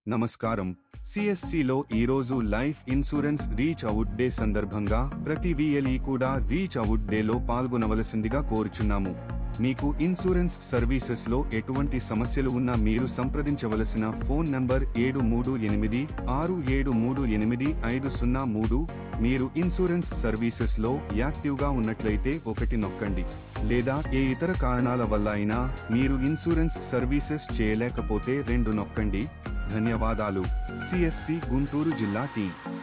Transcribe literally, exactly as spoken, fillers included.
నమస్కారం. సిఎస్సిలో ఈరోజు life insurance reach out day సందర్భంగా ప్రతి విఎల్ఈ కూడా రీచ్ అవుట్ డేలో పాల్గొనవలసిందిగా కోరుచున్నాము. మీకు ఇన్సూరెన్స్ సర్వీసెస్లో ఎటువంటి సమస్యలు ఉన్నా మీరు సంప్రదించవలసిన ఫోన్ నంబర్ ఏడు మూడు ఎనిమిది ఆరు ఏడు మూడు ఎనిమిది ఐదు సున్నా మూడు. మీరు ఇన్సూరెన్స్ సర్వీసెస్లో యాక్టివ్గా ఉన్నట్లయితే ఒకటి నొక్కండి. లేదా ఏ ఇతర కారణాల వల్ల అయినా మీరు ఇన్సూరెన్స్ సర్వీసెస్ చేయలేకపోతే రెండు నొక్కండి. ధన్యవాదాలు. సిఎస్సి గుంటూరు జిల్లా టీం.